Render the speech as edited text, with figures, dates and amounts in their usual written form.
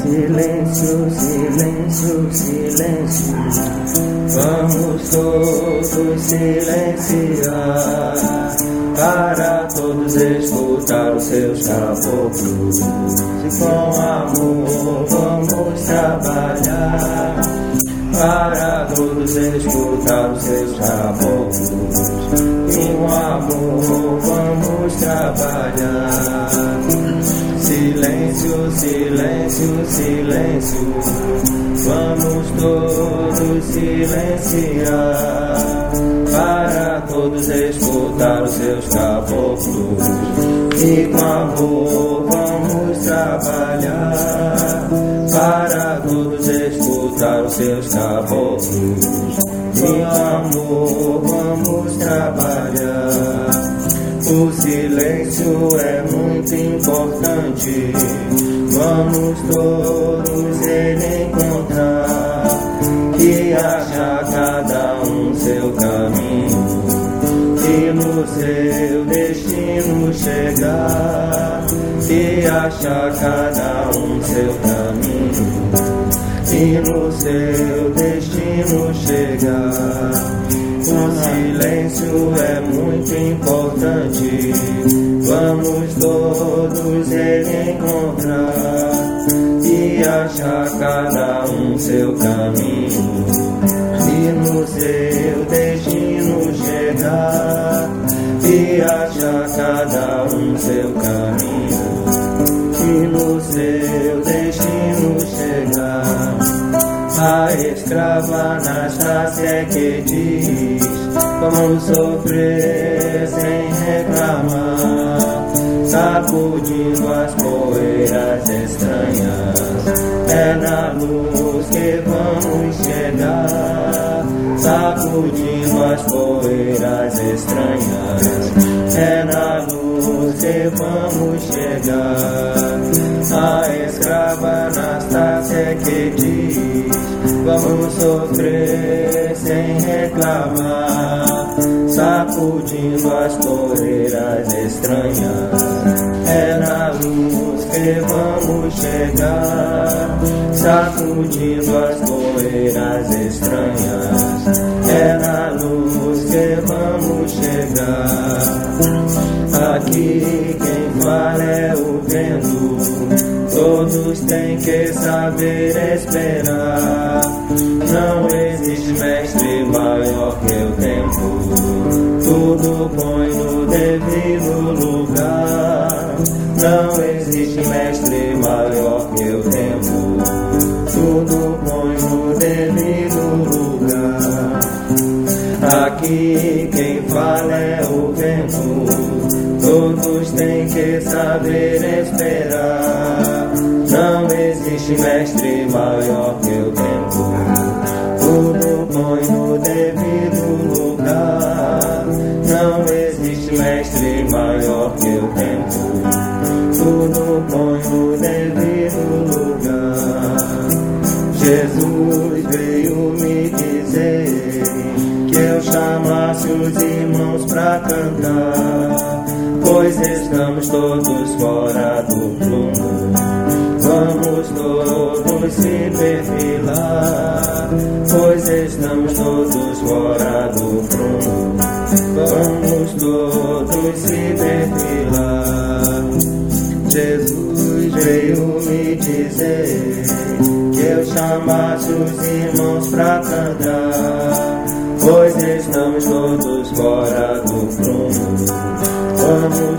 Silêncio, silêncio, silêncio. Vamos todos silenciar, para todos escutar os seus caboclos. E com amor vamos trabalhar, para todos escutar os seus caboclos. E com amor vamos trabalhar. Silêncio, silêncio, silêncio. Vamos todos silenciar, para todos escutar os seus caboclos. E com amor vamos trabalhar, para todos escutar os seus caboclos. E com amor vamos trabalhar. O silêncio é muito importante, vamos todos ele encontrar, e achar cada um seu caminho, e no seu destino chegar, e achar cada um seu caminho, e no seu destino chegar. O silêncio é muito importante, vamos todos ele encontrar, e achar cada um seu caminho, e no seu destino chegar, e achar cada um seu caminho, e no seu destino chegar. A escrava Anastácia é que diz como sofrer sem reclamar, sacudindo as poeiras estranhas. É na luz que vamos chegar, sacudindo as poeiras estranhas. É na luz que vamos chegar. A escrava Anastácia é que diz vamos sofrer sem reclamar, sacudindo as poeiras estranhas. É na luz que vamos chegar, sacudindo as poeiras estranhas. É na luz que vamos chegar. Aqui quem fala é o vento, todos têm que saber esperar. Não existe mestre maior que o tempo, tudo põe no devido lugar. Não existe mestre maior que o tempo, tudo põe no devido lugar. Aqui quem fala é o vento, todos têm que saber esperar. Não existe mestre maior que o tempo, tudo põe no devido lugar. Não existe mestre maior que o tempo, tudo põe no devido lugar. Jesus veio me dizer que eu chamasse os irmãos pra cantar, pois estamos todos fora do prumo. Vamos todos se perfilar, pois estamos todos fora do prumo. Vamos todos se perfilar. Jesus veio me dizer que eu chamasse os irmãos pra cantar, pois estamos todos fora do prumo. Vamos